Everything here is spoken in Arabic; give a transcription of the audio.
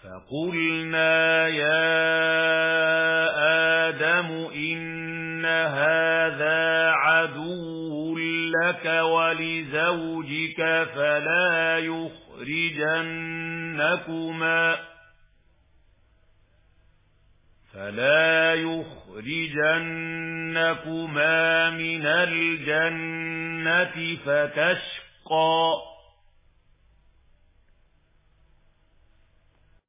فقلنا يا آدم إن هذا عدو لك ولزوجك فلا يخرجنكما من الجنة فتشقى